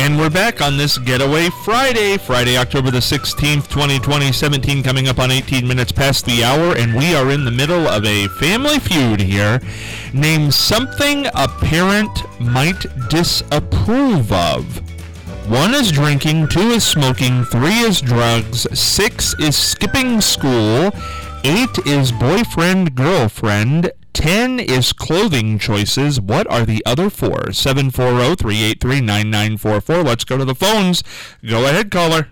And we're back on this Getaway Friday, October the 16th, 2020, 17 coming up on 18 minutes past the hour, and we are in the middle of a family feud here. Name something a parent might disapprove of. 1 is drinking, 2 is smoking, 3 is drugs, 6 is skipping school, 8 is boyfriend, girlfriend, 10 is clothing choices. What are the other 4? 740-383-9944. Let's go to the phones. Go ahead, caller.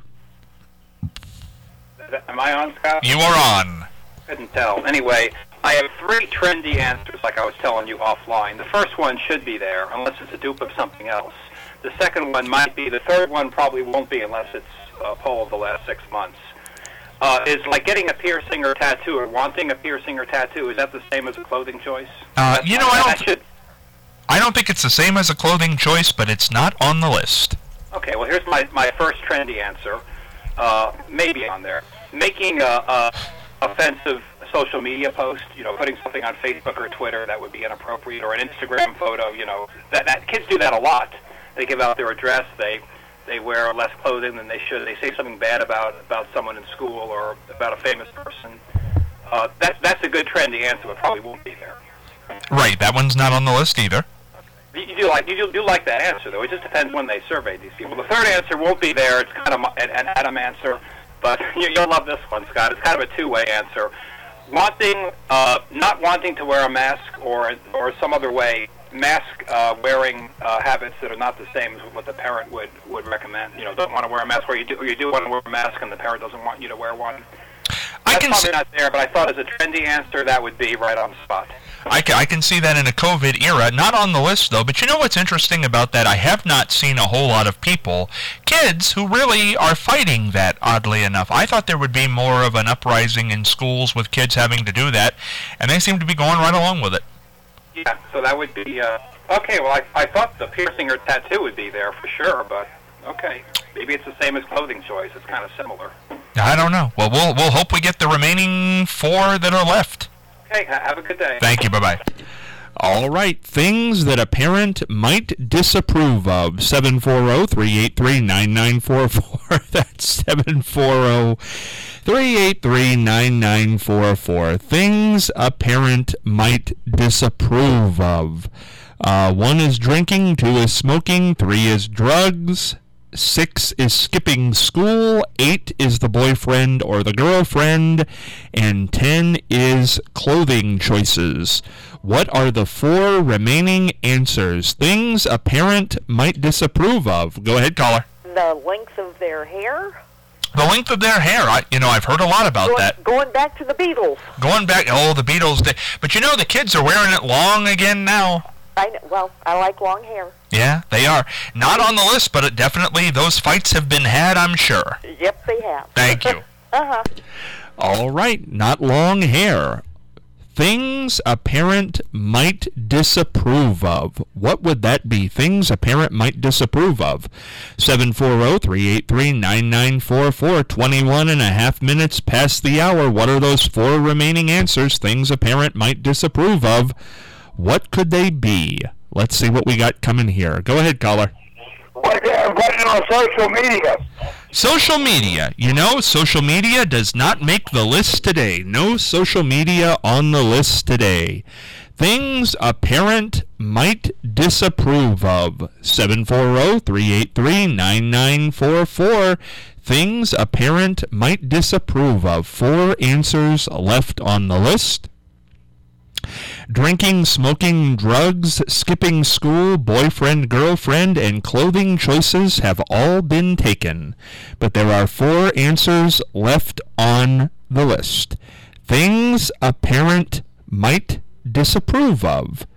Am I on, Scott? You are on. Couldn't tell. Anyway, I have 3 trendy answers like I was telling you offline. The first one should be there unless it's a dupe of something else. The second one might be. The third one probably won't be unless it's a poll of the last 6 months. Is like getting a piercing or tattoo or wanting a piercing or tattoo, is that the same as a clothing choice? I don't think it's the same as a clothing choice, but it's not on the list. Okay, well, here's my first trendy answer. Maybe on there. Making a offensive social media post, putting something on Facebook or Twitter that would be inappropriate, or an Instagram photo, that kids do that a lot. They give out their address, they wear less clothing than they should. They say something bad about someone in school or about a famous person. That's a good trendy answer, but probably won't be there. Right, that one's not on the list either. You do like that answer, though. It just depends when they surveyed these people. The third answer won't be there. It's kind of an Adam answer, but you'll love this one, Scott. It's kind of a two-way answer. Not wanting to wear a mask or some other way, mask wearing habits that are not the same as what the parent would recommend. Don't want to wear a mask, or you do want to wear a mask and the parent doesn't want you to wear one. That's probably not there, but I thought as a trendy answer that would be right on the spot. I can see that in a COVID era. Not on the list, though. But you know what's interesting about that? I have not seen a whole lot of people, kids, who really are fighting that, oddly enough. I thought there would be more of an uprising in schools with kids having to do that, and they seem to be going right along with it. Yeah, so that would be... okay, well, I thought the piercing or tattoo would be there for sure, but okay. Maybe it's the same as clothing choice. It's kind of similar. I don't know. Well, we'll hope we get the remaining 4 that are left. Okay, have a good day. Thank you. Bye-bye. All right, things that a parent might disapprove of. 740-383-9944. That's 740-383-9944. Things a parent might disapprove of. 1 is drinking, 2 is smoking, 3 is drugs, 6 is skipping school, 8 is the boyfriend or the girlfriend, and 10 is clothing choices. What are the 4 remaining answers? Things a parent might disapprove of. Go ahead, caller. The length of their hair? The length of their hair. I've heard a lot about that. Going back to the Beatles. The Beatles. But the kids are wearing it long again now. I like long hair. Yeah, they are. Not on the list, but definitely those fights have been had, I'm sure. Yep, they have. Thank you. All right, not long hair. Things a parent might disapprove of. What would that be? Things a parent might disapprove of. 740-383-9944. 21 and a half minutes past the hour. What are those 4 remaining answers? Things a parent might disapprove of. What could they be? Let's see what we got coming here. Go ahead, caller. What on social media? Social media. Social media does not make the list today. No social media on the list today. Things a parent might disapprove of. 740-383-9944. Things a parent might disapprove of. 4 answers left on the list. Drinking, smoking, drugs, skipping school, boyfriend, girlfriend, and clothing choices have all been taken. But there are 4 answers left on the list. Things a parent might disapprove of.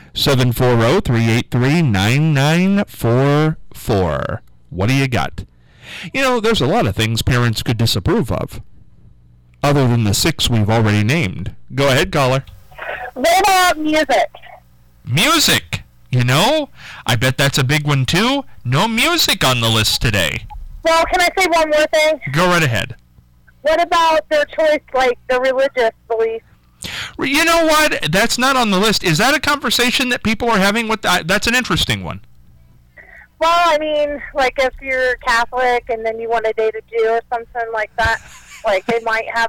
740-383-9944. What do you got? There's a lot of things parents could disapprove of, other than the 6 we've already named. Go ahead, caller. What about music? Music! I bet that's a big one, too. No music on the list today. Well, can I say one more thing? Go right ahead. What about their choice, like the religious beliefs? You know what? That's not on the list. Is that a conversation that people are having with that's an interesting one. Well, I mean, like if you're Catholic and then you want to date a Jew or something like that, like they might have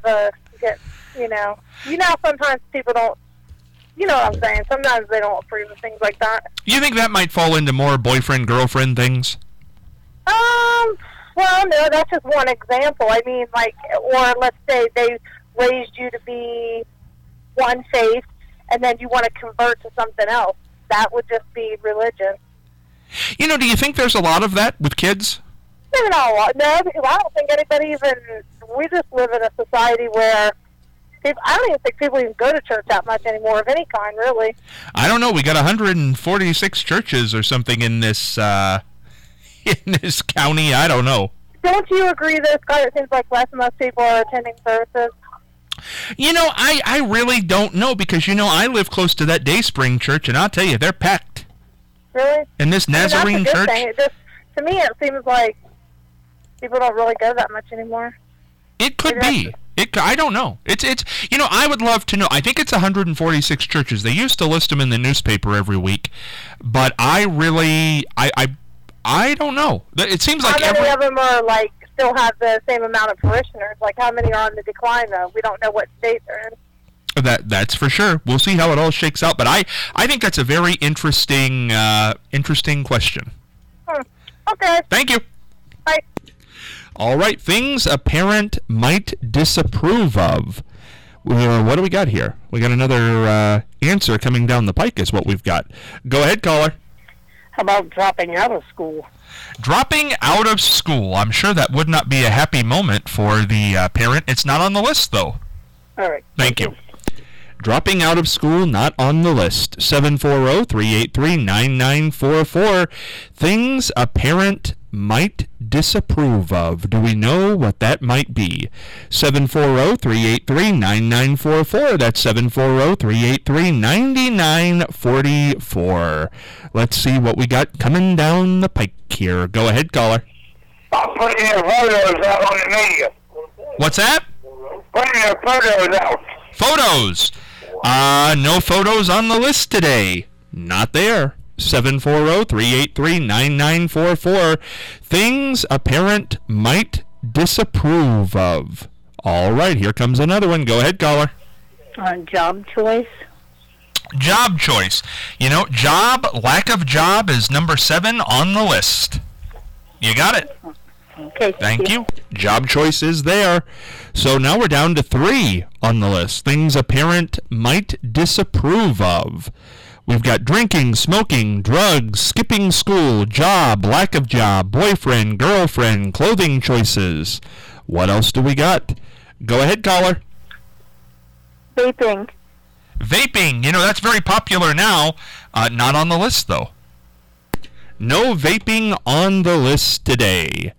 sometimes people don't, you know what I'm saying? Sometimes they don't approve of things like that. You think that might fall into more boyfriend-girlfriend things? Well, no, that's just one example. I mean, like, or let's say they raised you to be one faith, and then you want to convert to something else. That would just be religion. You know, do you think there's a lot of that with kids? Maybe not a lot. No, because I don't think anybody even... We just live in a society where... I don't even think people even go to church that much anymore, of any kind, really. I don't know. We got 146 churches or something in this county. I don't know. Don't you agree that it seems like less and less people are attending services? You know, I really don't know because, you know, I live close to that Dayspring church, and I'll tell you, they're packed. Really? And this Nazarene that's a good church... thing. To me, it seems like people don't really go that much anymore. It could be. I don't know. It's you know, I would love to know. I think it's 146 churches. They used to list them in the newspaper every week, but I really I don't know. It seems like how many of them are like still have the same amount of parishioners? Like how many are on the decline though? We don't know what state they're in. That's for sure. We'll see how it all shakes out. But I think that's a very interesting question. Okay. Thank you. Bye. All right, things a parent might disapprove of. What do we got here? We got another answer coming down the pike is what we've got. Go ahead, caller. How about dropping out of school? Dropping out of school. I'm sure that would not be a happy moment for the parent. It's not on the list, though. All right. Thank you. Dropping out of school, not on the list. 740-383-9944. Things a parent might disapprove of. Do we know what that might be? 740-383-9944. That's 740-383-9944. Let's see what we got coming down the pike here. Go ahead, caller. I'm putting your photos out on the media. What's that? Putting your photos out. Photos. No photos on the list today. Not there. 740-383-9944. Things a parent might disapprove of. All right, here comes another one. Go ahead, caller. Job choice. Job choice. You know, lack of job is number 7 on the list. You got it. Okay. Thank you. Job choice is there. So now we're down to 3 on the list. Things a parent might disapprove of. We've got drinking, smoking, drugs, skipping school, job, lack of job, boyfriend, girlfriend, clothing choices. What else do we got? Go ahead, caller. Vaping. Vaping. You know, that's very popular now. Not on the list, though. No vaping on the list today.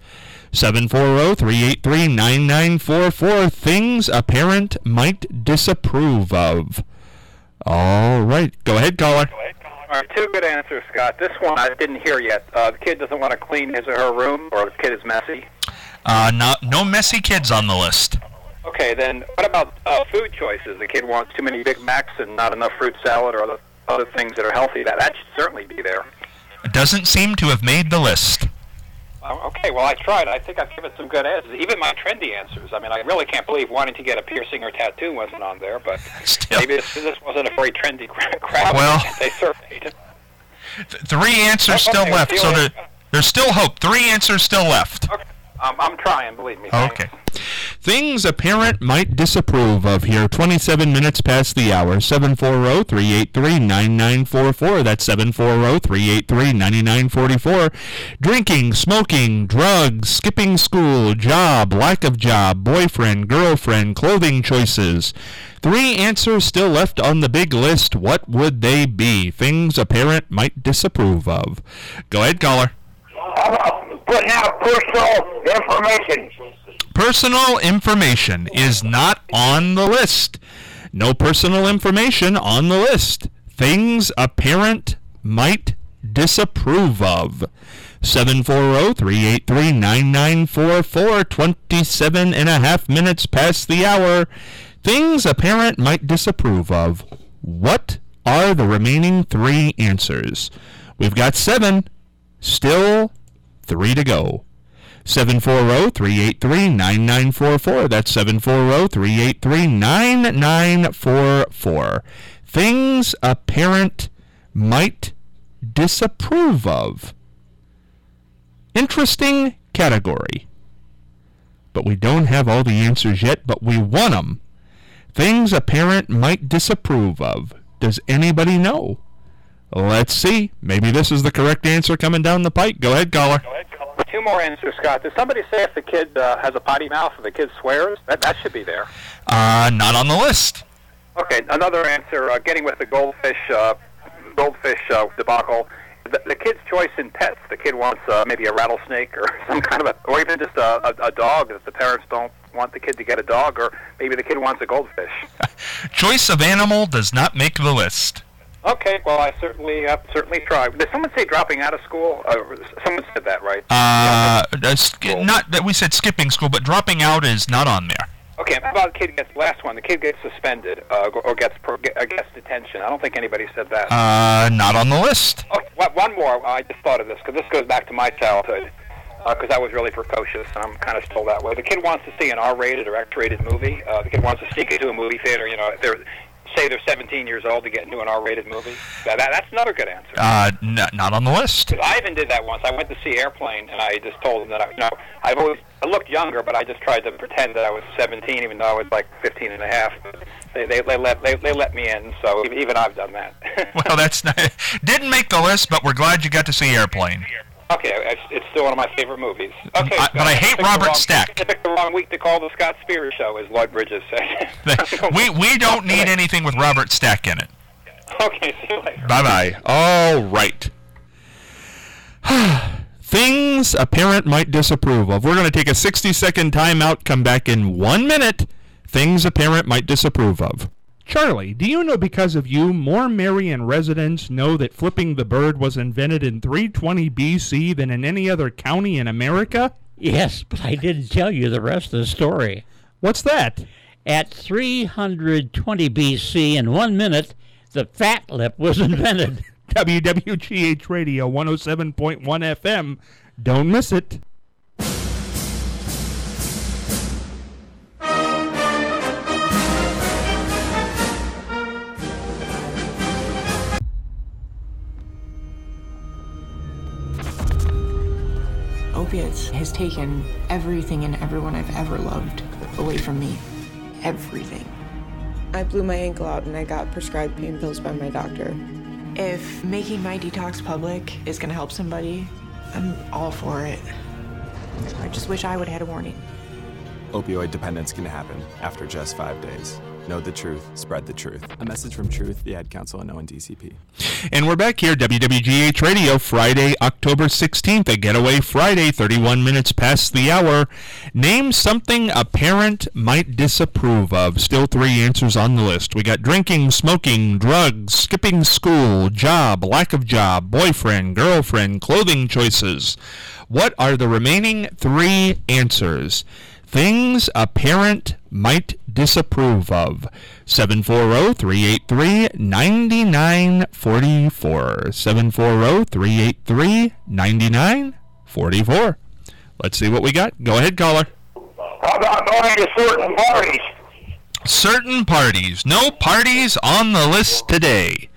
740-383-9944. Things a parent might disapprove of. All right. Go ahead, caller. All right, 2 good answers, Scott. This one I didn't hear yet. The kid doesn't want to clean his or her room, or the kid is messy. No messy kids on the list. Okay, then what about food choices? The kid wants too many Big Macs and not enough fruit salad or other things that are healthy. That should certainly be there. It doesn't seem to have made the list. Okay, well, I tried. I think I've given some good answers, even my trendy answers. I mean, I really can't believe wanting to get a piercing or tattoo wasn't on there, but Still. maybe this wasn't a very trendy crowd Well, they surveyed. 3 answers still Okay, left, so there's still hope. 3 answers still left. Okay. I'm trying, believe me. Okay. Things a parent might disapprove of here. 27 minutes past the hour. 740-383-9944. That's 740-383-9944. Drinking, smoking, drugs, skipping school, job, lack of job, boyfriend, girlfriend, clothing choices. 3 answers still left on the big list. What would they be? Things a parent might disapprove of. Go ahead, caller. Putting out personal information. Personal information is not on the list. No personal information on the list. Things a parent might disapprove of. 740-383-9944. 27 and a half minutes past the hour. Things a parent might disapprove of. What are the remaining 3 answers? We've got 7. Still 3 to go. 740-383-9944. That's 740-383-9944. Things a parent might disapprove of. Interesting category. But we don't have all the answers yet, but we want them. Things a parent might disapprove of. Does anybody know? Let's see. Maybe this is the correct answer coming down the pike. Go ahead, caller. Two more answers, Scott. Did somebody say if the kid has a potty mouth or the kid swears? That should be there. Not on the list. Okay, another answer, getting with the goldfish debacle. The kid's choice in pets. The kid wants maybe a rattlesnake or some kind of or even just a dog if the parents don't want the kid to get a dog, or maybe the kid wants a goldfish. Choice of animal does not make the list. Okay, well, I certainly try. Did someone say dropping out of school? Someone said that, right? Not that we said skipping school, but dropping out is not on there. Okay, how about the kid gets last one? The kid gets suspended or gets detention. I don't think anybody said that. Not on the list. Oh, one more. I just thought of this because this goes back to my childhood. Because I was really precocious, and I'm kind of still that way. The kid wants to see an R-rated or X-rated movie. The kid wants to sneak into a movie theater. You know, say they're 17 years old to get into an R-rated movie. That's another good answer. Not on the list. I even did that once. I went to see Airplane, and I just told them that I looked younger, but I just tried to pretend that I was 17, even though I was like 15 and a half. They let me in, so even I've done that. Well, that's not, didn't make the list, but we're glad you got to see Airplane. Okay, it's still one of my favorite movies. Okay, but I hate Robert Stack. I picked the wrong week to call the Scott Spears Show, as Lloyd Bridges said. we don't need anything with Robert Stack in it. Okay, see you later. Bye-bye. All right. Things a parent might disapprove of. We're going to take a 60-second timeout, come back in 1 minute. Things a parent might disapprove of. Charlie, do you know because of you, more Marion residents know that flipping the bird was invented in 320 BC than in any other county in America? Yes, but I didn't tell you the rest of the story. What's that? At 320 BC, in 1 minute, the fat lip was invented. WWGH Radio 107.1 FM. Don't miss it. Opiates has taken everything and everyone I've ever loved away from me. Everything. I blew my ankle out and I got prescribed pain pills by my doctor. If making my detox public is gonna help somebody, I'm all for it. I just wish I would have had a warning. Opioid dependence can happen after just 5 days. Know the truth, spread the truth. A message from Truth, the Ad Council, and ONDCP. And we're back here, WWGH Radio, Friday, October 16th, a Getaway Friday, 31 minutes past the hour. Name something a parent might disapprove of. Still 3 answers on the list. We got drinking, smoking, drugs, skipping school, job, lack of job, boyfriend, girlfriend, clothing choices. What are the remaining 3 answers? Things a parent might disapprove of. 740-383-9944. 740-383-9944. Let's see what we got. Go ahead, caller. How about going to certain parties? Certain parties. No parties on the list today.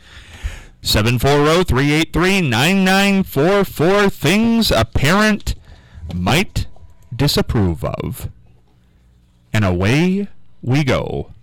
740-383-9944. Things a parent might disapprove of. And away we go.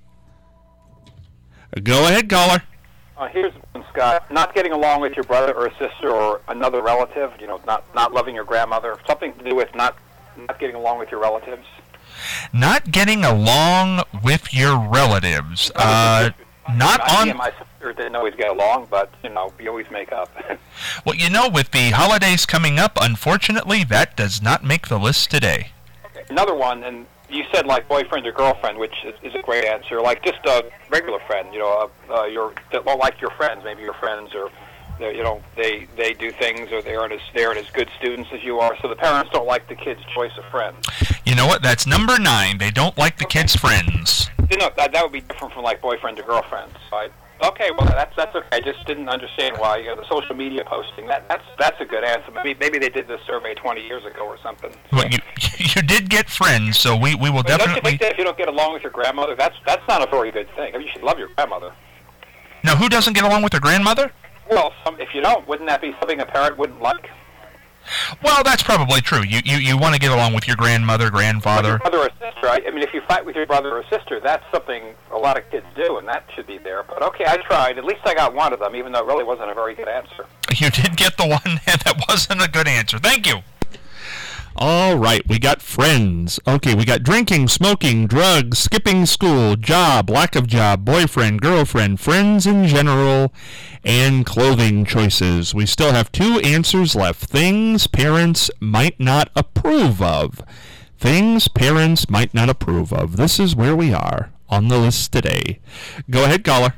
Go ahead, caller. Here's one, Scott. Not getting along with your brother or sister or another relative, not loving your grandmother, something to do with not getting along with your relatives. Not getting along with your relatives. My sister didn't always get along, but, we always make up. Well, with the holidays coming up, unfortunately, that does not make the list today. Okay. Another one, and you said like boyfriend or girlfriend, which is a great answer. Like just a regular friend, like your friends, maybe your friends, or they do things, or they aren't as good students as you are. So the parents don't like the kid's choice of friends. You know what? That's number 9. They don't like the kid's friends. That would be different from like boyfriend to girlfriend, right? Okay, well that's okay. I just didn't understand why the social media posting. That's a good answer. Maybe they did this survey 20 years ago or something. Well, you did get friends, so we will definitely. Don't you think that if you don't get along with your grandmother, that's not a very good thing? I mean, you should love your grandmother. Now, who doesn't get along with their grandmother? Well, if you don't, wouldn't that be something a parent wouldn't like? Well, that's probably true. You want to get along with your grandmother, grandfather. Your brother or sister. I mean, if you fight with your brother or sister, that's something a lot of kids do, and that should be there. But okay, I tried. At least I got one of them, even though it really wasn't a very good answer. You did get the one that wasn't a good answer. Thank you. All right, we got friends. Okay, we got drinking, smoking, drugs, skipping school, job, lack of job, boyfriend, girlfriend, friends in general, and clothing choices. We still have 2 answers left. Things parents might not approve of. Things parents might not approve of. This is where we are on the list today. Go ahead, caller.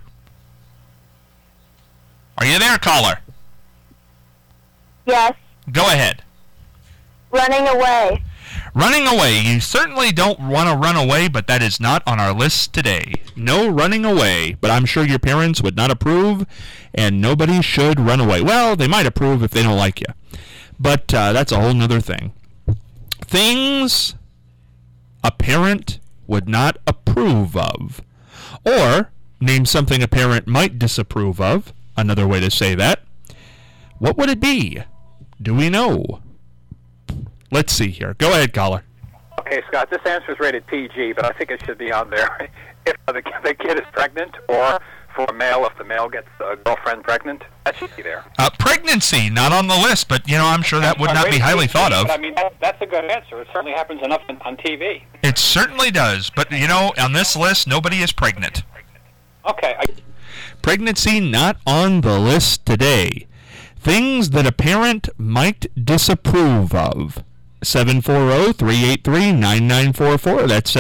Are you there, caller? Yes. Go ahead. Running away. Running away. You certainly don't want to run away, but that is not on our list today. No running away, but I'm sure your parents would not approve, and nobody should run away. Well, they might approve if they don't like you, but that's a whole nother thing. Things a parent would not approve of. Or, name something a parent might disapprove of. Another way to say that. What would it be? Do we know? Let's see here. Go ahead, caller. Okay, Scott, this answer is rated PG, but I think it should be on there. If the kid is pregnant, or for a male, if the male gets a girlfriend pregnant, that should be there. Pregnancy, not on the list, but, I'm sure that would not be highly thought of. But, I mean, that's a good answer. It certainly happens enough on TV. It certainly does, but, on this list, nobody is pregnant. Okay. Pregnancy not on the list today. Things that a parent might disapprove of. 740-383-9944. That's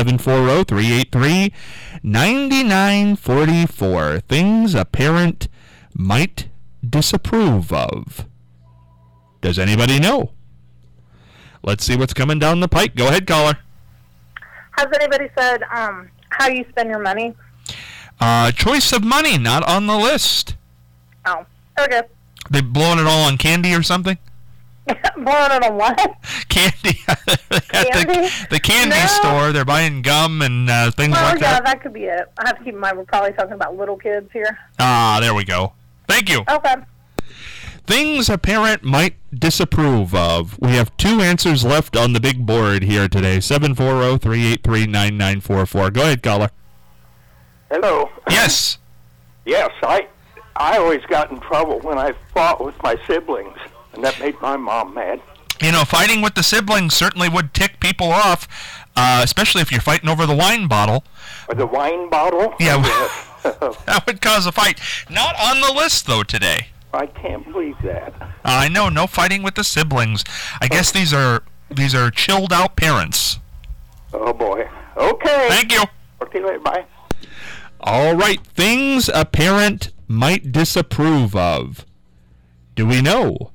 740-383-9944. Things a parent might disapprove of. Does anybody know? Let's see what's coming down the pike. Go ahead, caller. Has anybody said how you spend your money? Choice of money, not on the list. Oh, okay. They blowing it all on candy or something? Blowing it on what? Candy. Candy? The candy store. They're buying gum and things like that. Oh, yeah, that could be it. I have to keep in mind we're probably talking about little kids here. There we go. Thank you. Okay. Things a parent might disapprove of. We have 2 answers left on the big board here today. 740-383-9944. Go ahead, caller. Hello. Yes. Yes, I always got in trouble when I fought with my siblings, and that made my mom mad. Fighting with the siblings certainly would tick people off, especially if you're fighting over the wine bottle. Or the wine bottle? Yeah, that would cause a fight. Not on the list, though, today. I can't believe that. I know, no fighting with the siblings. I guess these are chilled out parents. Oh, boy. Okay. Thank you. Okay, later. Bye. All right, things a parent might disapprove of. Do we know?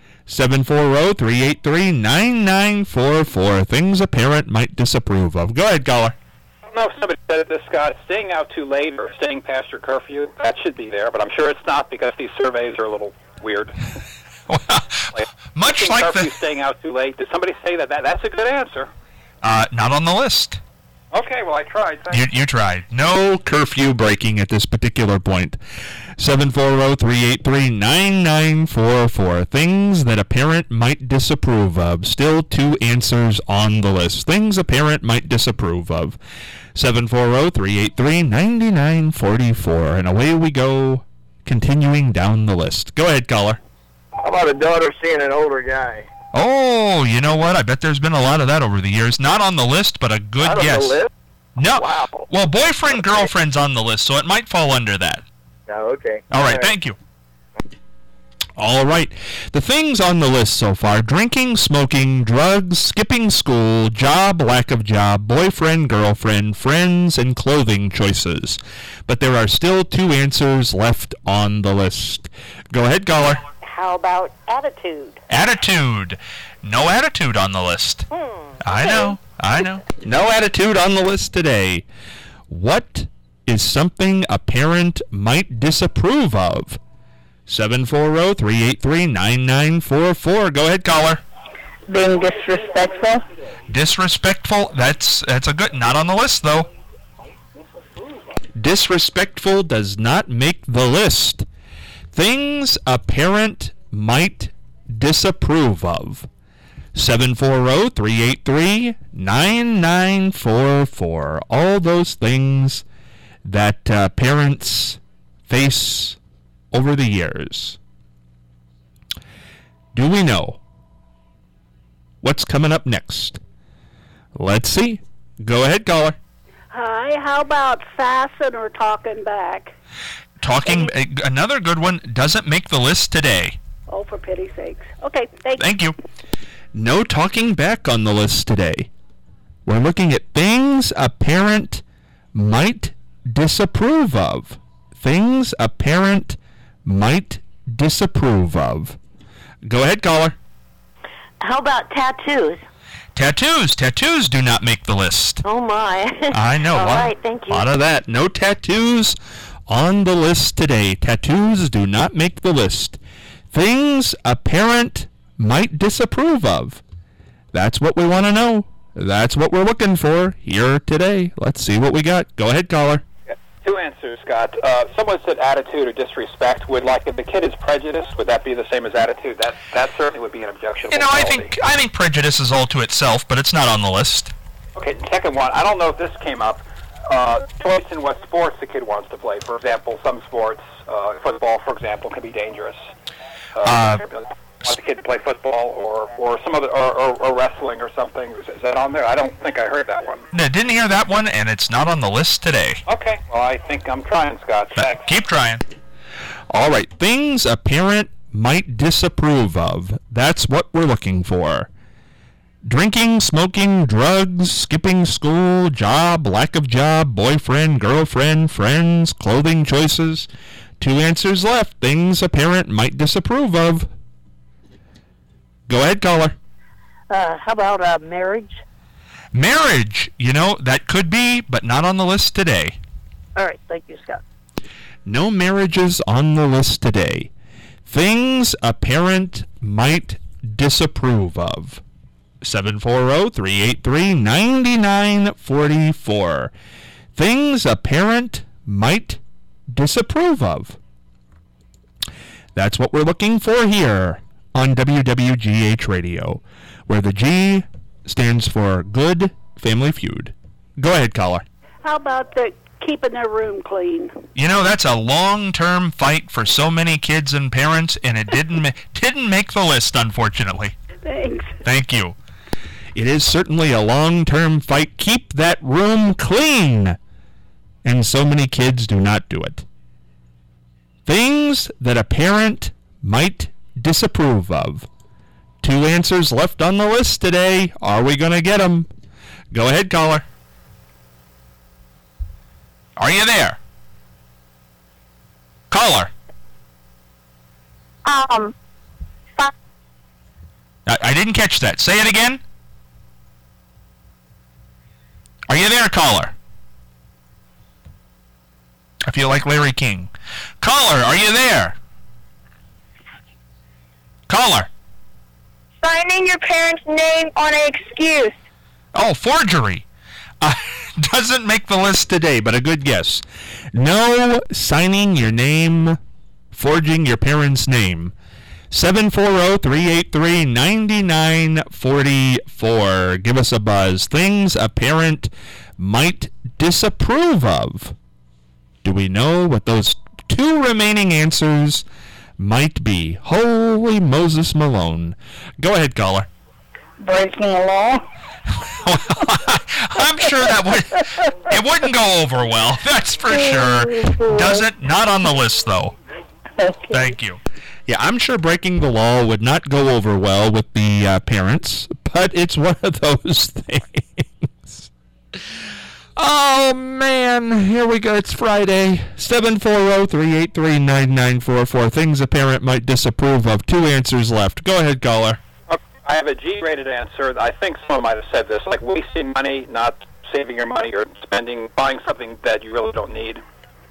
740-383-9944. Things a parent might disapprove of. Go ahead, caller. I don't know if somebody said it this, Scott. Staying out too late or staying past your curfew, that should be there, but I'm sure it's not because these surveys are a little weird. Well, much like curfew, staying out too late. Did somebody say that? That's a good answer. Not on the list. Okay, well, I tried. You tried. No curfew breaking at this particular point. 740-383-9944. Things that a parent might disapprove of. Still 2 answers on the list. Things a parent might disapprove of. 740-383-9944. And away we go, continuing down the list. Go ahead, caller. How about a daughter seeing an older guy? Oh, you know what? I bet there's been a lot of that over the years. Not on the list, but a good guess. Not on the list? No. Wow. Well, boyfriend, girlfriend's on the list, so it might fall under that. Oh, okay. All right, thank you. All right. The things on the list so far: drinking, smoking, drugs, skipping school, job, lack of job, boyfriend, girlfriend, friends, and clothing choices. But there are still 2 answers left on the list. Go ahead, caller. How about attitude? Attitude. No attitude on the list. I know. No attitude on the list today. What is something a parent might disapprove of? 740-383-9944. Go ahead, caller. Being disrespectful. Disrespectful? That's a good... Not on the list, though. Disrespectful does not make the list. Things a parent might disapprove of. 740-383-9944. All those things that parents face over the years. Do we know what's coming up next? Let's see. Go ahead, caller. Hi, how about fasten or talking back? Another good one, doesn't make the list today. Oh, for pity's sakes. Okay, Thank you. No talking back on the list today. We're looking at things a parent might disapprove of. Things a parent might disapprove of. Go ahead, caller. How about tattoos? Tattoos do not make the list. Oh, my. I know. All right, thank you. A lot of that. No tattoos on the list today. Tattoos do not make the list. Things a parent might disapprove of. That's what we want to know. That's what we're looking for here today. Let's see what we got. Go ahead, caller. Two answers, Scott. Someone said attitude or disrespect. If the kid is prejudiced, would that be the same as attitude? That certainly would be an objectionable quality. I think prejudice is all to itself, but it's not on the list. Okay, second one. I don't know if this came up. Choice in what sports the kid wants to play. For example, some sports, football, for example, can be dangerous. Want the kid to play football or some other or wrestling or something? Is that on there? I don't think I heard that one. No, didn't hear that one, and it's not on the list today. Okay. Well, I think I'm trying, Scott. Thanks. Keep trying. All right. Things a parent might disapprove of. That's what we're looking for. Drinking, smoking, drugs, skipping school, job, lack of job, boyfriend, girlfriend, friends, clothing choices. Two answers left. Things a parent might disapprove of. Go ahead, caller. How about marriage? Marriage, that could be, but not on the list today. All right, thank you, Scott. No marriages on the list today. Things a parent might disapprove of. 740-383-9944. Things a parent might disapprove of. That's what we're looking for here on WWGH Radio, where the G stands for Good Family Feud. Go ahead, caller. How about keeping their room clean? That's a long-term fight for so many kids and parents, and it didn't make the list, unfortunately. Thanks. Thank you. It is certainly a long-term fight. Keep that room clean. And so many kids do not do it. Things that a parent might disapprove of. Two answers left on the list today. Are we going to get them? Go ahead, caller. Are you there? Caller. I didn't catch that. Say it again. Are you there, caller? I feel like Larry King. Caller, are you there? Caller. Signing your parents' name on an excuse. Oh, forgery. Doesn't make the list today, but a good guess. No signing your name, forging your parents' name. 740-383-9944. Give us a buzz. Things a parent might disapprove of. Do we know what those two remaining answers might be? Holy Moses Malone. Go ahead, caller. Breaking the law? I'm sure it wouldn't go over well. That's for sure. Doesn't? Not on the list, though. Okay. Thank you. Yeah, I'm sure breaking the law would not go over well with the parents, but it's one of those things. Oh, man. Here we go. It's Friday. 740-383-9944. Things a parent might disapprove of. Two answers left. Go ahead, caller. I have a G-rated answer. I think someone might have said this, like wasting money, not saving your money or buying something that you really don't need?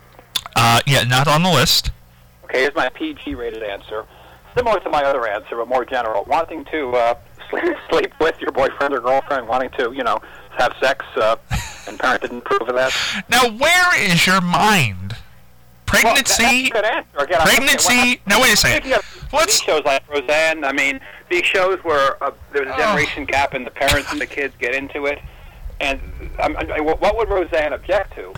Yeah, not on the list. Okay, here's my PG-rated answer. Similar to my other answer, but more general. Wanting to sleep with your boyfriend or girlfriend, wanting to, have sex, and parent didn't approve of that. Now, where is your mind? Pregnancy? Well, that's a good answer. Again, pregnancy? Now, wait a second. These shows like Roseanne, I mean, these shows where there's a generation gap and the parents and the kids get into it. And what would Roseanne object to?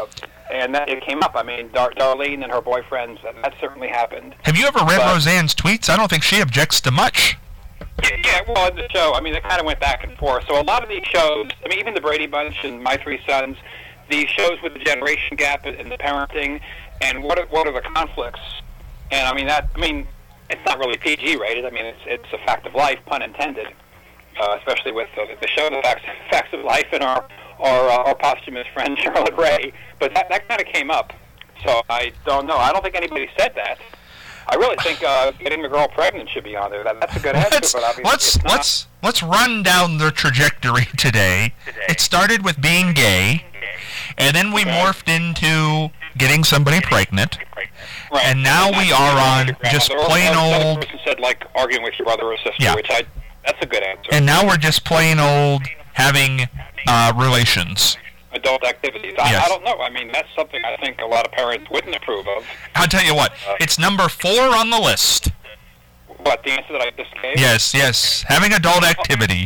And it came up. I mean, Darlene and her boyfriends, that certainly happened. Have you ever read Roseanne's tweets? I don't think she objects to much. Yeah, well, in the show, I mean, it kind of went back and forth. So a lot of these shows, I mean, even the Brady Bunch and My Three Sons, these shows with the generation gap and the parenting, and what are the conflicts? And I mean, it's not really PG rated. I mean, it's a fact of life, pun intended. Especially with the show, the facts of life, and our posthumous friend Charlotte Ray. But that kind of came up. So I don't know. I don't think anybody said that. I really think getting the girl pregnant should be on there. That's a good answer, but obviously let's run down the trajectory today. It started with being gay, and then we morphed into getting somebody pregnant, right. And now we are on just plain old. Person said like arguing with your brother or sister, yeah. That's a good answer. And now we're just plain old having relations. Adult activities. Yes. I don't know. I mean, that's something I think a lot of parents wouldn't approve of. I'll tell you what. It's number 4 on the list. What, the answer that I just gave? Yes. Having adult activity.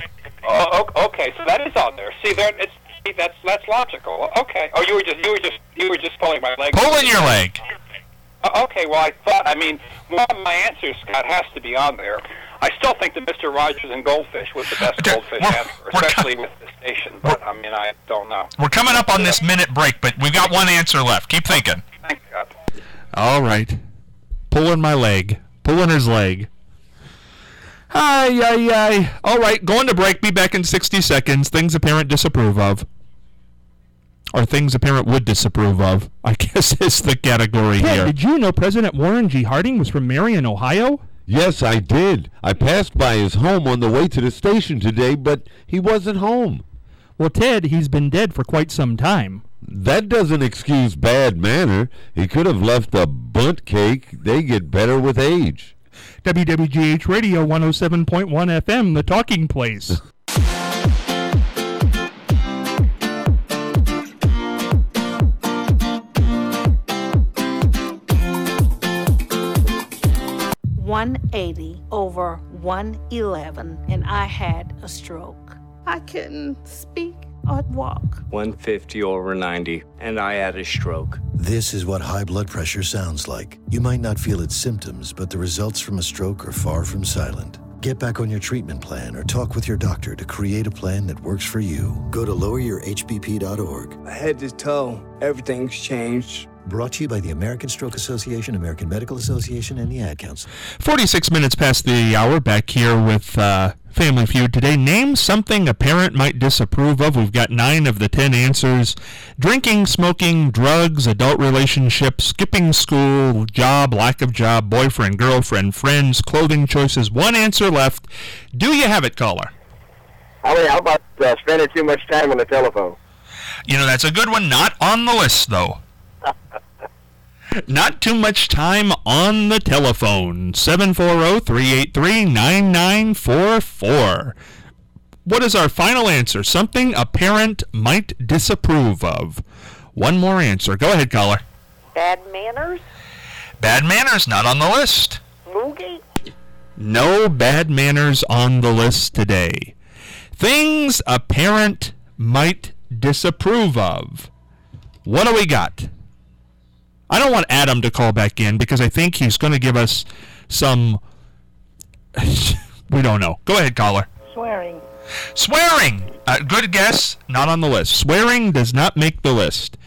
Okay, so that is on there. See, that's logical. Okay. Oh, you were just pulling my leg. Pulling your leg. Okay. Well, I mean, one of my answers, Scott, has to be on there. I still think that Mr. Rogers and Goldfish was the best Goldfish answer, especially with the station. But, I mean, I don't know. We're coming up on this minute break, but we've got one answer left. Keep thinking. Thanks, Scott. All right. Pulling my leg. Pulling his leg. Ay. All right, going to break. Be back in 60 seconds. Things a parent disapprove of. Or things a parent would disapprove of, I guess is the category here. Did you know President Warren G. Harding was from Marion, Ohio? Yes, I did. I passed by his home on the way to the station today, but he wasn't home. Well, Ted, he's been dead for quite some time. That doesn't excuse bad manner. He could have left a bunt cake. They get better with age. WWGH Radio 107.1 FM, the talking place. $180 over $111, and I had a stroke. I couldn't speak or walk. 150 over 90, and I had a stroke. This is what high blood pressure sounds like. You might not feel its symptoms, but the results from a stroke are far from silent. Get back on your treatment plan or talk with your doctor to create a plan that works for you. Go to loweryourhbp.org. Head to toe, everything's changed. Brought to you by the American Stroke Association, American Medical Association, and the Ad Council. 46 minutes past the hour, back here with Family Feud today. Name something a parent might disapprove of. We've got 9 of the 10 answers. Drinking, smoking, drugs, adult relationships, skipping school, job, lack of job, boyfriend, girlfriend, friends, clothing choices. One answer left. Do you have it, caller? How about spending too much time on the telephone? You know, that's a good one. Not on the list, though. Not too much time on the telephone. 740-383-9944. What is our final answer? Something a parent might disapprove of. One more answer. Go ahead, caller. Bad manners? Bad manners, not on the list. Moogie? No bad manners on the list today. Things a parent might disapprove of. What do we got? I don't want Adam to call back in because I think he's going to give us some... we don't know. Go ahead, caller. Swearing. Swearing! Good guess. Not on the list. Swearing does not make the list.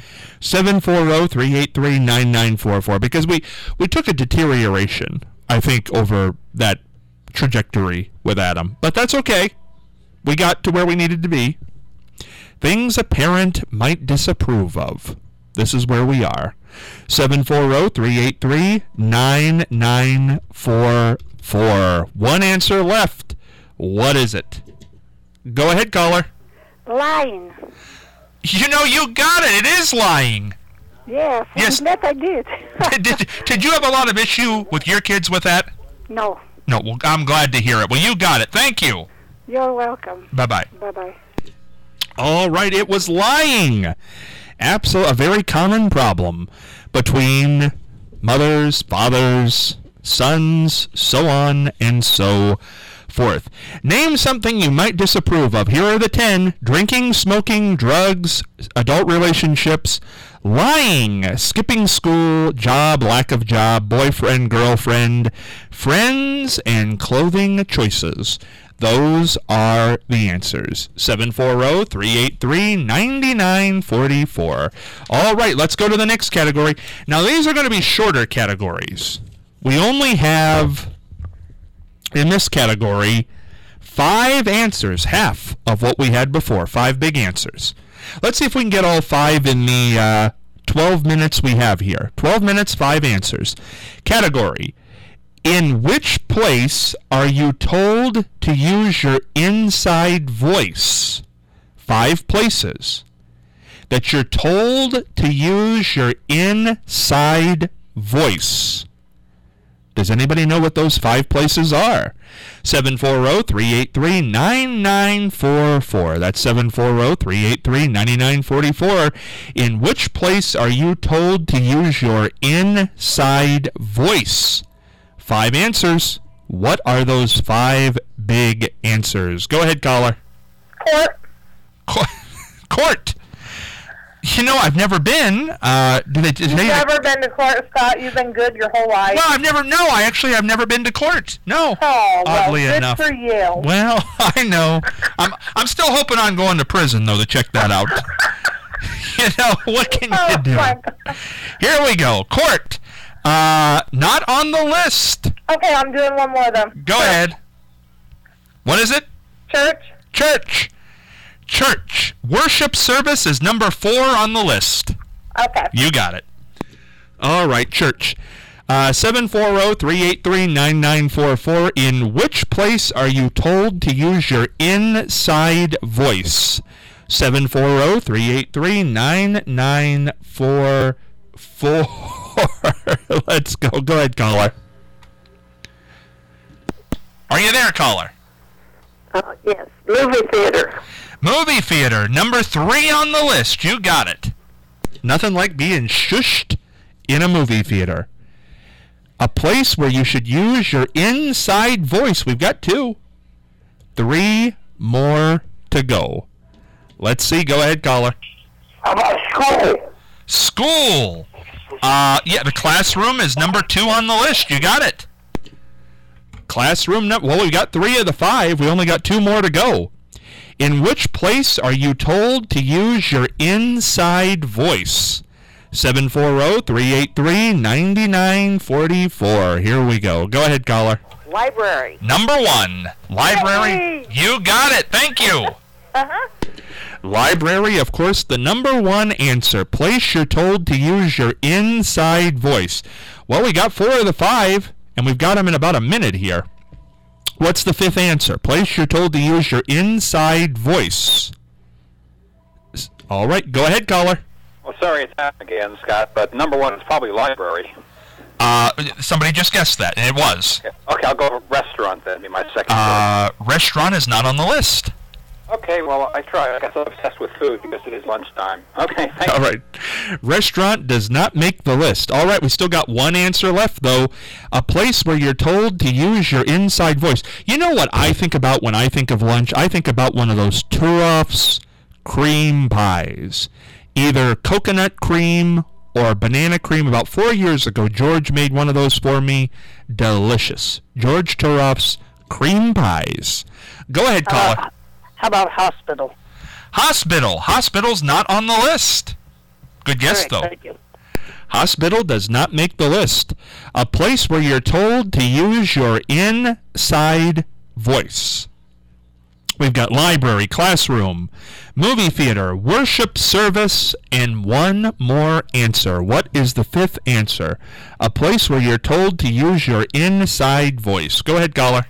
740-383-9944 because we took a deterioration, I think, over that trajectory with Adam. But that's okay. We got to where we needed to be. Things a parent might disapprove of. This is where we are. 740-383-9944. One answer left. What is it? Go ahead, caller. Lying. You know, you got it. It is lying. Yes. Yes. That I did. Did you have a lot of issue with your kids with that? No. No, well, I'm glad to hear it. Well, you got it. Thank you. You're welcome. Bye-bye. Bye-bye. All right, it was lying. A very common problem between mothers, fathers, sons, so on and so forth. Name something you might disapprove of. Here are the 10. Drinking, smoking, drugs, adult relationships, lying, skipping school, job, lack of job, boyfriend, girlfriend, friends, and clothing choices. Those are the answers. 740-383-9944. All right, let's go to the next category. Now, these are going to be shorter categories. We only have, in this category, 5 answers, half of what we had before, 5 big answers. Let's see if we can get all 5 in the 12 minutes we have here. 12 minutes, 5 answers. Category: in which place are you told to use your inside voice? 5 places that you're told to use your inside voice. Does anybody know what those 5 places are? 740-383-9944. That's 740-383-9944. In which place are you told to use your inside voice? 5 answers. What are those 5 big answers? Go ahead, caller. Court. You know, I've never been. You've never been to court, Scott? You've been good your whole life? Well, I've never been to court. No. Oh, well, oddly good enough. for you. Well, I know. I'm still hoping on going to prison, though, to check that out. You know, what can you do? Here we go. Court. Not on the list. Okay, I'm doing one more, then. Go ahead. What is it? Church. Church. Worship service is number 4 on the list. Okay. You got it. All right, church. 740-383-9944. In which place are you told to use your inside voice? 740-383-9944. Let's go. Go ahead, caller. Are you there, caller? Yes. Movie theater. Movie theater, number 3 on the list. You got it. Nothing like being shushed in a movie theater. A place where you should use your inside voice. We've got 2. 3 more to go. Let's see. Go ahead, caller. How about school? School. Yeah, the classroom is number 2 on the list. You got it. Classroom, well, we got 3 of the 5. We only got 2 more to go. In which place are you told to use your inside voice? 740-383-9944. Here we go. Go ahead, caller. Library. Number 1. Library. Yay! You got it. Thank you. Library, of course, the number 1 answer. Place you're told to use your inside voice. Well, we got 4 of the 5, and we've got them in about a minute here. What's the 5th answer? Place you're told to use your inside voice. All right, go ahead, caller. Well, sorry it's happening again, Scott, but number 1 is probably library. Somebody just guessed that, and it was. Okay, I'll go restaurant then, be my second Restaurant is not on the list. Okay, well, I try. I guess I'm obsessed with food because it is lunchtime. Okay, thanks. All right. Restaurant does not make the list. All right, we still got 1 answer left, though. A place where you're told to use your inside voice. You know what I think about when I think of lunch? I think about one of those Turoff's cream pies. Either coconut cream or banana cream. About 4 years ago, George made one of those for me. Delicious. George Turoff's cream pies. Go ahead, caller. How about hospital? Hospital's not on the list. Good guess, though. Thank you. Hospital does not make the list. A place where you're told to use your inside voice. We've got library, classroom, movie theater, worship service, and 1 more answer. What is the 5th answer? A place where you're told to use your inside voice. Go ahead, caller.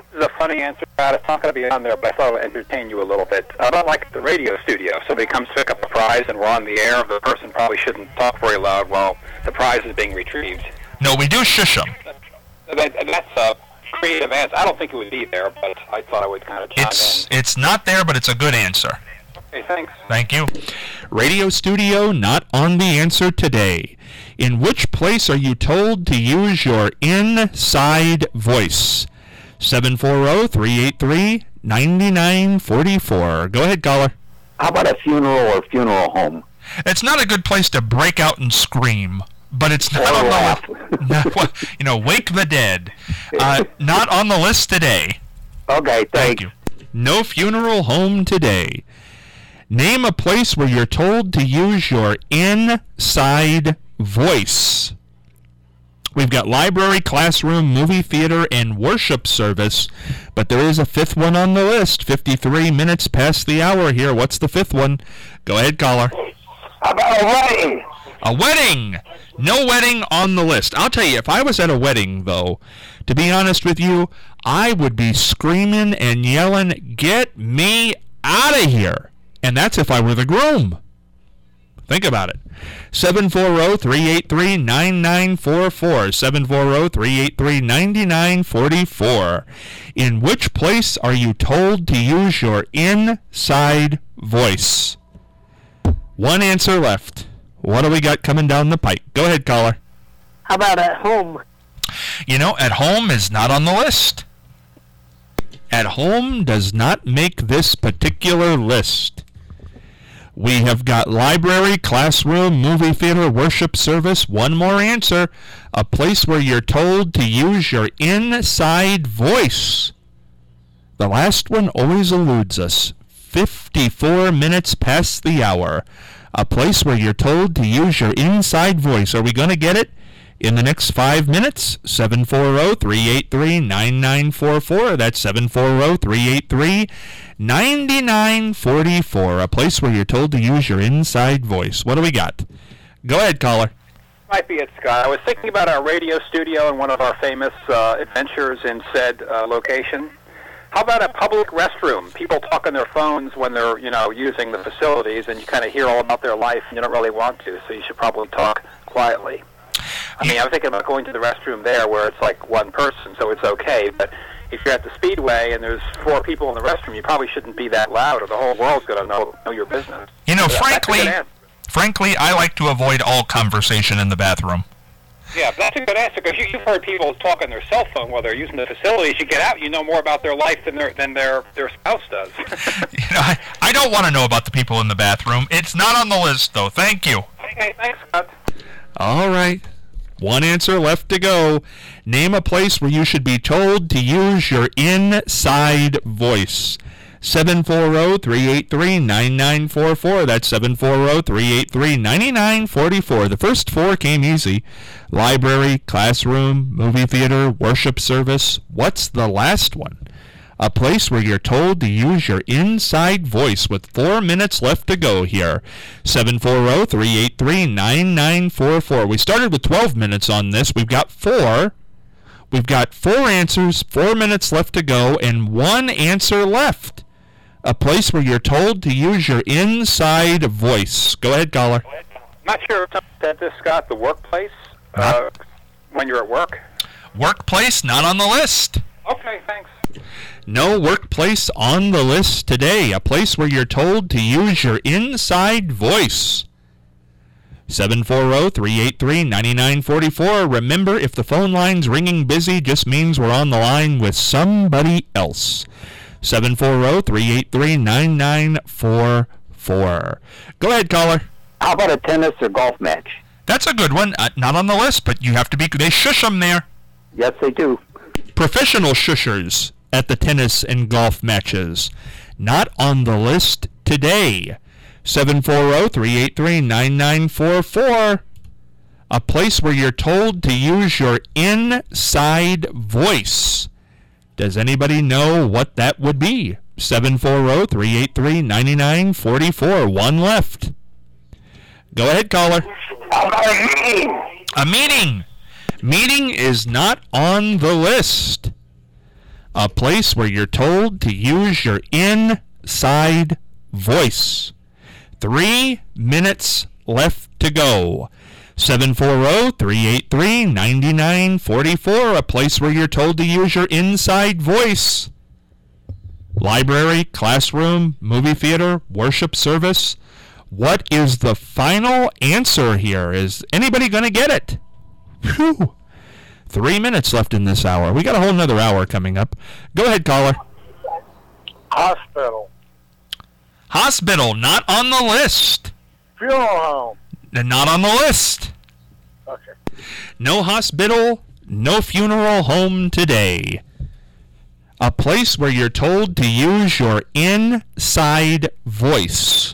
This is a funny answer, Scott. It's not going to be on there, but I thought it would entertain you a little bit. Not like the radio studio. Somebody comes to pick up a prize and we're on the air. The person probably shouldn't talk very loud while the prize is being retrieved. No, we do shush them. That's a creative answer. I don't think it would be there, but I thought I would kind of chime in. It's not there, but it's a good answer. Okay, thanks. Thank you. Radio studio, not on the answer today. In which place are you told to use your inside voice? 740-383-9944. Go ahead, caller. How about a funeral or funeral home? It's not a good place to break out and scream, but it's not on the list. Wake the dead. Not on the list today. Okay, thank you. No funeral home today. Name a place where you're told to use your inside voice. We've got library, classroom, movie theater, and worship service, but there is a fifth one on the list. 53 minutes past the hour here. What's the fifth one? Go ahead, caller. How about a wedding? A wedding. No wedding on the list. I'll tell you, if I was at a wedding, though, to be honest with you, I would be screaming and yelling, "Get me out of here!" And that's if I were the groom. Think about it. 740-383-9944. 740-383-9944. In which place are you told to use your inside voice? One answer left. What do we got coming down the pike? Go ahead, caller. How about at home? At home is not on the list. At home does not make this particular list. We have got library, classroom, movie theater, worship service. One more answer. A place where you're told to use your inside voice. The last one always eludes us. 54 minutes past the hour. A place where you're told to use your inside voice. Are we going to get it in the next 5 minutes? 740-383-9944. That's 740-383-9944. A place where you're told to use your inside voice. What do we got? Go ahead, caller. Might be it, Scott. I was thinking about our radio studio and one of our famous adventures in said location. How about a public restroom? People talk on their phones when they're, using the facilities, and you kind of hear all about their life, and you don't really want to, so you should probably talk quietly. I'm thinking about going to the restroom there where it's like one person, so it's okay, but if you're at the Speedway and there's 4 people in the restroom, you probably shouldn't be that loud, or the whole world's going to know your business. Frankly, I like to avoid all conversation in the bathroom. Yeah, that's a good answer, because you've heard people talk on their cell phone while they're using the facilities. You get out, you know more about their life than their spouse does. I don't want to know about the people in the bathroom. It's not on the list, though. Thank you. Okay, thanks, Scott. All right. One answer left to go. Name a place where you should be told to use your inside voice. 740-383-9944. That's 740-383-9944. The first 4 came easy. Library, classroom, movie theater, worship service. What's the last one? A place where you're told to use your inside voice with 4 minutes left to go here. 740-383-9944. We started with 12 minutes on this. We've got 4. We've got 4 answers, 4 minutes left to go, and 1 answer left. A place where you're told to use your inside voice. Go ahead, caller. I'm not sure if someone said this, Scott, the workplace, when you're at work. Workplace, not on the list. Okay, thanks. No workplace on the list today. A place where you're told to use your inside voice. 740-383-9944. Remember, if the phone line's ringing busy, just means we're on the line with somebody else. 740-383-9944. Go ahead, caller. How about a tennis or golf match? That's a good one. Not on the list, but you have to be... They shush them there. Yes, they do. Professional shushers at the tennis and golf matches. Not on the list today. 740-383-9944. A place where you're told to use your inside voice. Does anybody know what that would be? 740-383-9944. 1 left. Go ahead, caller. A meeting. Meeting is not on the list. A place where you're told to use your inside voice. 3 minutes left to go. 740-383-9944. A place where you're told to use your inside voice. Library, classroom, movie theater, worship service. What is the final answer here? Is anybody going to get it? Whew. 3 minutes left in this hour. We got a whole nother hour coming up. Go ahead, caller. Hospital. Hospital, not on the list. Funeral home. Not on the list. Okay. No hospital, no funeral home today. A place where you're told to use your inside voice.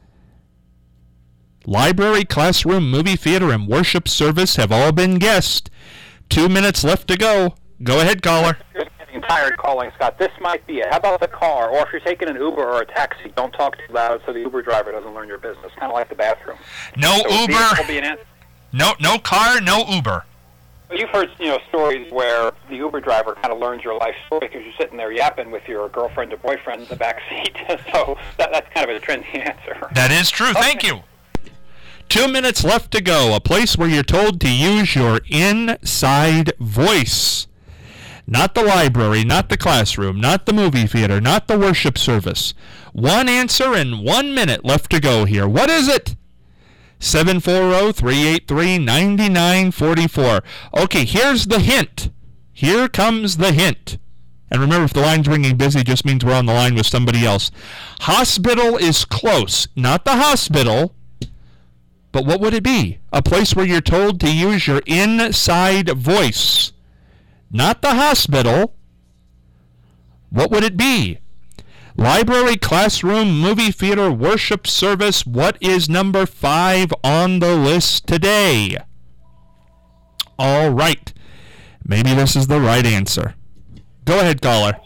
Library, classroom, movie theater, and worship service have all been guessed. 2 minutes left to go. Go ahead, caller. You're getting tired calling, Scott. This might be it. How about the car? Or if you're taking an Uber or a taxi, don't talk too loud so the Uber driver doesn't learn your business. Kind of like the bathroom. No so Uber. Will be an answer. No car, no Uber. Well, you've heard, stories where the Uber driver kind of learns your life story because you're sitting there yapping with your girlfriend or boyfriend in the back seat. So that's kind of a trendy answer. That is true. Okay. Thank you. 2 minutes left to go. A place where you're told to use your inside voice. Not the library, not the classroom, not the movie theater, not the worship service. One answer and 1 minute left to go here. What is it? 740-383-9944. Okay, here's the hint. Here comes the hint. And remember, if the line's ringing busy, just means we're on the line with somebody else. Hospital is close. Not the hospital. But what would it be? A place where you're told to use your inside voice. Not the hospital. What would it be? Library, classroom, movie theater, worship service. What is number 5 on the list today? All right. Maybe this is the right answer. Go ahead, caller.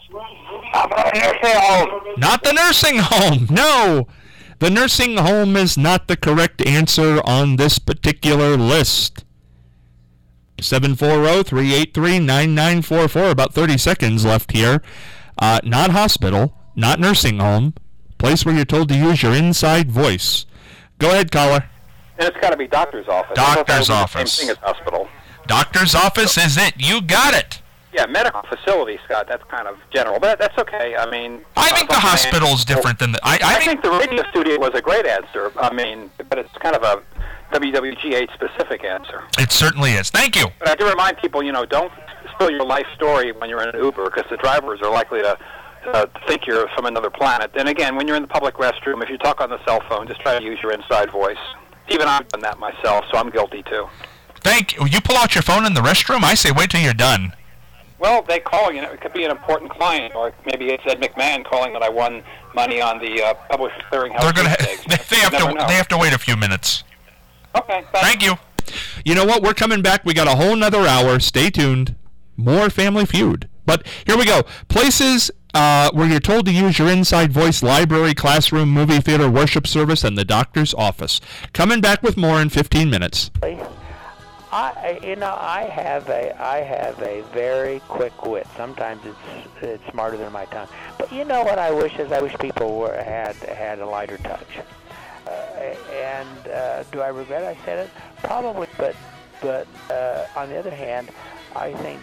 Not the nursing home. No. The nursing home is not the correct answer on this particular list. 740-383-9944. About 30 seconds left here. Not hospital, not nursing home. Place where you're told to use your inside voice. Go ahead, caller. And it's got to be doctor's office. Doctor's office. Same thing as hospital. Doctor's office is it. You got it. Yeah, medical facility, Scott. That's kind of general, but that's okay. I mean, I think the hospital's different than the. I think the radio studio was a great answer. I mean, but it's kind of a WWGH specific answer. It certainly is. Thank you. But I do remind people, don't spill your life story when you're in an Uber because the drivers are likely to think you're from another planet. And again, when you're in the public restroom, if you talk on the cell phone, just try to use your inside voice. Even I've done that myself, so I'm guilty too. Thank you. You pull out your phone in the restroom? I say wait till you're done. Well, they call, it could be an important client, or maybe it's Ed McMahon calling that I won money on the Publishers Clearinghouse. They're going to. They have to wait a few minutes. Okay. Thank you. You know what? We're coming back. We got a whole nother hour. Stay tuned. More Family Feud. But here we go. Places where you're told to use your inside voice: library, classroom, movie theater, worship service, and the doctor's office. Coming back with more in 15 minutes. I have a very quick wit. Sometimes it's smarter than my tongue. But you know what I wish people had a lighter touch. Do I regret I said it? Probably. But on the other hand, I think